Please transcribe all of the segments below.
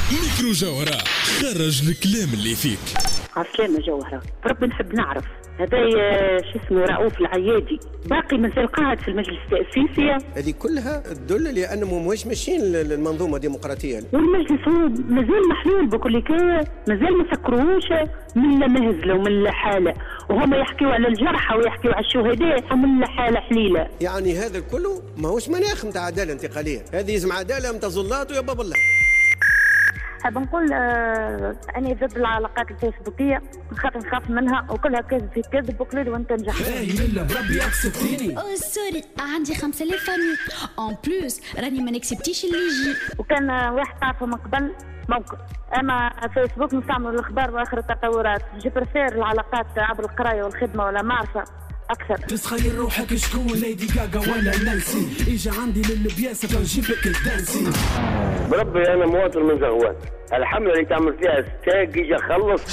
ميكرو جوهرة خرج الكلام اللي فيك. عسلامة جوهرة، ربي نحب نعرف هذا شو اسمه رؤوف العيادي باقي مازال قاعد في المجلس التأسيسي؟ هذه كلها تدل لأنهم مش ماشيين للمنظومة ديمقراطية. والمجلس هو مازال محلول بكل كان، مازال ما سكروهوش من مهزله ومن الحالة، وهم يحكيوا على الجرحى ويحكيوا على الشهداء ومن الحالة حليلة. يعني هذا كله ماهوش مناخ نتاع عدالة انتقالية، هذه اسم عدالة نتاع زلات ويا باب الله. حاب نقول أنا ضد العلاقات الفيسبوكية خاطر نخاف منها وكلها كذب في كذب وكل وانت تنجح. لا بربي اكسبتيني. او سوري عندي 5000 فامي اون بلوس راني ما نكسبتيش اللي يجي. وكان واحد تعرفه من قبل ممكن، اما فيسبوك نستعمل الاخبار واخر التطورات. جو بريفير العلاقات عبر القرايه والخدمه ولا معرفه اكثر. تسخيل روحك شكون ليدي غاغا ولا نانسي، اجا عندي للبياسه تنجيبك الدانسي. بربي انا مواطن من زغوان، الحمله اللي تعمل فيها ستاج يجي خلص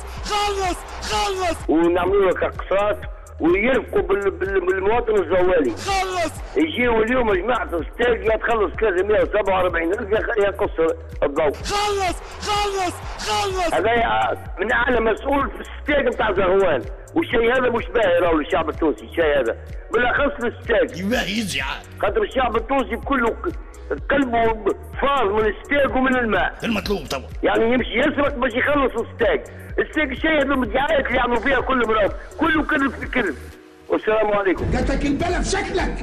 ونعملوا لك اقساط ويرفقوا بالمواطن الزوالي. خلص يجيوا اليوم جماعه ستاج يا تخلص 347,000 يقص الضوء. خلص هذا من اعلى مسؤول في الستاج نتاع زغوان، والشيء هذا مش باهي راهو للشعب التونسي. الشيء هذا بالاخص الستاج يزعل خاطر الشعب التونسي كله قلبه فاض من الستاج ومن الماء. المطلوب طبعا يعني يمشي يسرق باش يخلص الستاج. الشيء هذا من الدعايات اللي يعملوا فيها كل مرة كله كذب في كذب. والسلام عليكم. قالتك البلا في شكلك.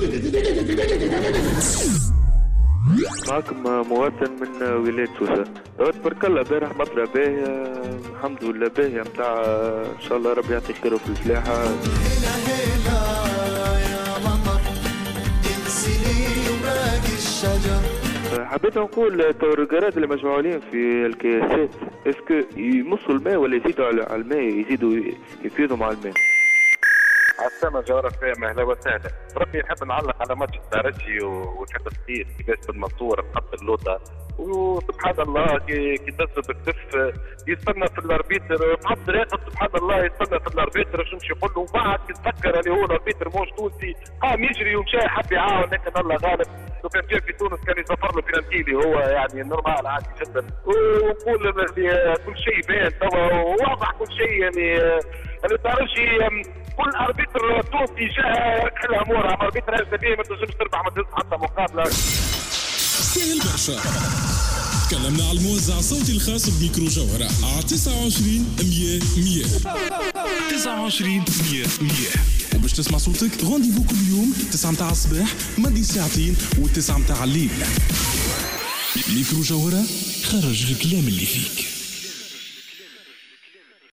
معكم مواطن من ولاية سوسة. تبارك الله بارح مطرة باهية الحمد لله باهية متاع ان شاء الله ربي يعطي خير في الفلاحة. هنا يا مطر انسيني وراقي الشجر. حبيت نقول التورقات اللي مجموعين في الكياسات اسكو يمصوا الماء ولا يزيدوا على الماء، يزيدوا يفيدوا مع الماء. عسلامة جوهرة فاهمة أهلا وسهلا. ربي نحب نعلق على ماتش الترجي ونحب الصيف كيفاش بالمنصورة تحط اللوطة، وسبحان الله كي تنزل بكتف يستنى في الاربيتر تحط راقد سبحان الله يستنى في الاربيتر شو مش يقول له، وبعد تتذكر اللي هو الاربيتر موش تونسي قام يجري ومشى حب يعاون لكن الله غالب. لو كان جاء في تونس كان يسافر له بلانتيلي هو يعني نورمال عادي جدا. ونقول كل شيء باين توا واضح كل شيء يعني الترجي كل اربيتر تونسي جاء كل امورها اربيتر اجنبي ما تنجمش تربح ما تنجمش حتى مقابله. سهل برشا. تكلمنا على الموزع الصوتي الخاص بميكرو جوهرة على 29 100 100 29 100 100. وباش تسمع صوتك رونديفو كل يوم 9 متاع الصباح مدي ساعتين و9 متاع الليل. ميكرو جوهرة خرج الكلام اللي فيك.